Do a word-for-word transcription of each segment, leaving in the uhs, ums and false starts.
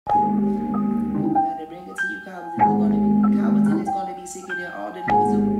gotta bring it to you, Cobbs. It's gonna be Cobbs, and it's gonna be sicker than all the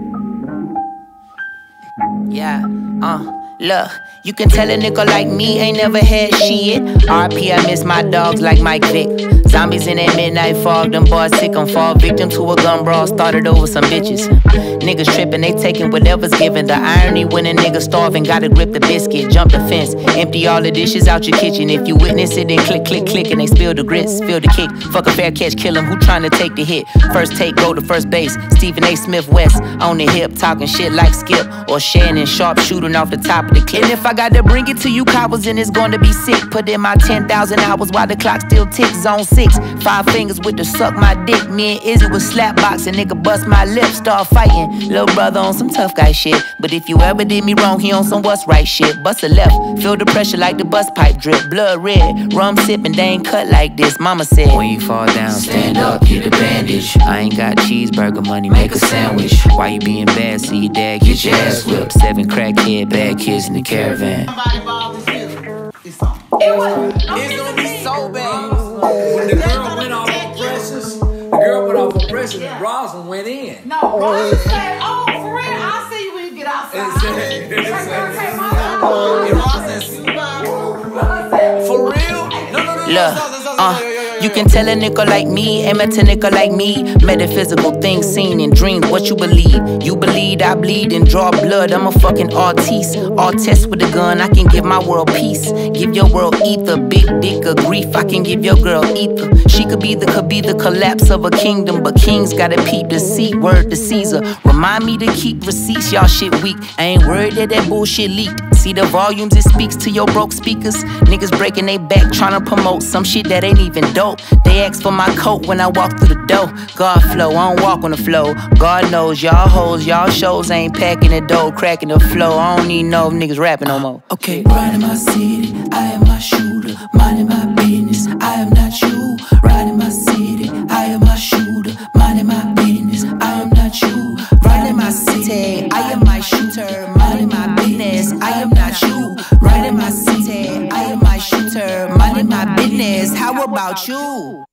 niggas. Yeah, uh. Look, you can tell a nigga like me ain't never had shit. R P, I miss my dogs like Mike Vick. Zombies in that midnight fog, them boys sick, I'm fall victim to a gun brawl, started over some bitches. Niggas tripping, they taking whatever's given. The irony when a nigga starving, gotta grip the biscuit, jump the fence, empty all the dishes out your kitchen. If you witness it, then click, click, click, and they spill the grits, spill the kick. Fuck a fair catch, kill him, who tryna take the hit? First take, go to first base, Stephen A. Smith West, on the hip, talking shit like Skip, or Shannon Sharp shooting off the top of the clip. And if I gotta bring it to you, cowards, and it's gonna be sick. Put in my ten thousand hours while the clock still ticks, zone six. Five fingers with the suck my dick. Me and Izzy was slapboxing, nigga bust my lips, start fighting. Little brother on some tough guy shit. But if you ever did me wrong, he on some what's right shit. Bust a left, feel the pressure like the bus pipe drip. Blood red, rum sipping, they ain't cut like this. Mama said, when you fall down, stand up, get a bandage. I ain't got cheeseburger money, make a sandwich. Why you being bad? See your dad get your ass whipped. Seven crackhead bad kids in the caravan. Somebody involved in this. It's something. It was, it's gonna be so bad. When the girl went off of Precious, the girl went off of Precious, yeah. And Roslyn went in. No, Roslyn said, oh, for real, I'll see you when you get outside. For real? No, no, no, Look, no, uh, you can tell a nigga like me, aim at a nigga like me. Metaphysical things seen in dreams, what you believe. You believe I bleed and draw blood, I'm a fucking artiste. Artist with a gun, I can give my world peace. Give your world ether, big dick of grief, I can give your girl ether. She could be the, could be the collapse of a kingdom, but kings gotta peep the seat, word to Caesar. Remind me to keep receipts, y'all shit weak. I ain't worried that that bullshit leaked. See the volumes, it speaks to your broke speakers. Niggas breaking they back, tryna promote some shit that ain't even dope. They ask for my coat when I walk through the door. God flow, I don't walk on the flow. God knows y'all hoes, y'all shows ain't packing the dough, cracking the flow. I don't need no niggas rapping no more. Okay, riding my city, I am my shooter. Minding my business, I am not you. Riding my city, I am my shooter. Minding my business, I am not you. Riding my city, I am my shooter. Minding my business, I am not you. Riding my city, I am my shooter. Minding my business, how about you?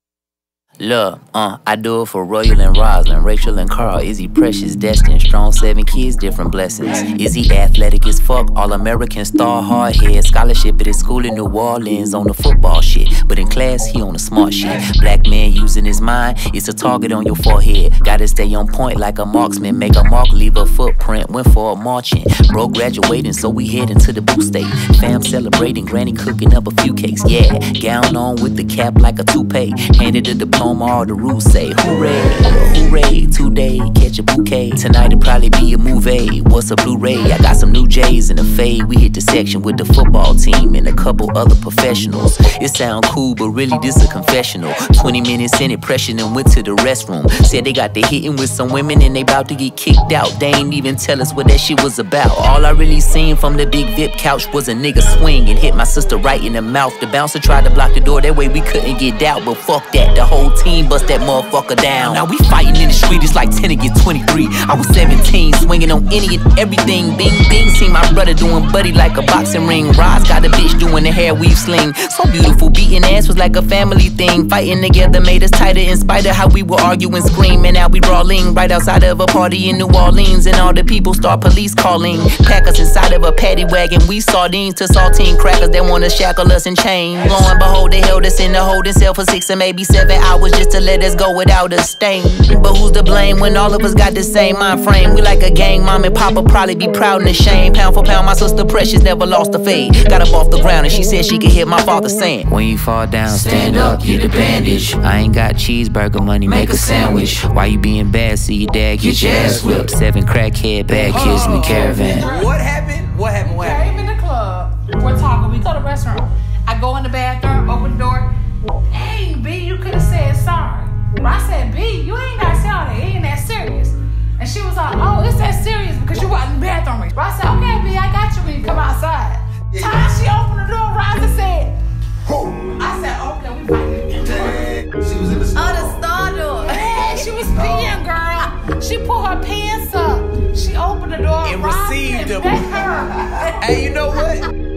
Look, uh, I do it for Royal and Roslyn, Rachel and Carl, Izzy Precious, Destin, strong seven kids, different blessings. Izzy athletic as fuck, all-American star, hard head, scholarship at his school in New Orleans on the football shit. But in class, he on the smart shit. Black man using his mind, it's a target on your forehead. Gotta stay on point like a marksman, make a mark, leave a footprint, went for a marching. Bro graduating, so we head into the boo state. Fam celebrating, granny cooking up a few cakes, yeah. Gown on with the cap like a toupee, handed the diploma. All the rules say hooray, hooray, today catch a bouquet. Tonight it'll probably be a movie. What's a Blu-ray? I got some new J's in the fade. We hit the section with the football team and a couple other professionals. It sound cool, but really this a confessional. Twenty minutes in it, pressured and went to the restroom. Said they got the hitting with some women and they about to get kicked out. They ain't even tell us what that shit was about. All I really seen from the big V I P couch was a nigga swing and hit my sister right in the mouth. The bouncer tried to block the door, that way we couldn't get out. But fuck that, the whole team bust that motherfucker down. Now we fighting in the street, it's like ten against twenty-three. I was seventeen, swinging on any and everything. Bing, bing, seen my brother doing buddy like a boxing ring. Roz got a bitch doing the hair weave sling. So beautiful, beating ass was like a family thing. Fighting together made us tighter in spite of how we were arguing, screaming. Now we brawling right outside of a party in New Orleans. And all the people start police calling. Pack us inside of a paddy wagon. We sardines to saltine crackers that wanna shackle us in chains. Lo and behold, they held us in the holding cell for six or maybe seven hours just to let us go without a stain. But who's to blame when all of us got the same mind frame? We like a gang, mom and papa probably be proud and ashamed. Pound for pound, my sister Precious never lost a fade. Got up off the ground and she said she could hear my father saying, when you fall down, stand up, get a bandage. I ain't got cheeseburger money, make a sandwich. Why you being bad? See your dad get your ass whipped. Seven crackhead bad kids in the caravan. What happened? What happened? What happened? Came in the club, we're talking, we go to the restaurant. I go in the bathroom, open the door. Hey, B, you could have said sorry. But I said, B, you ain't got to say all that. It ain't that serious. And she was like, oh, it's that serious because you wasn't in the bathroom. But I said, okay, B, I got you when you come outside. Yeah. Time she opened the door, Rosa said, I said, okay, we fighting. She was in the store. Oh, the store door. Yeah, she was peeing, girl. She pulled her pants up. She opened the door And received them. Her. Hey, you know what?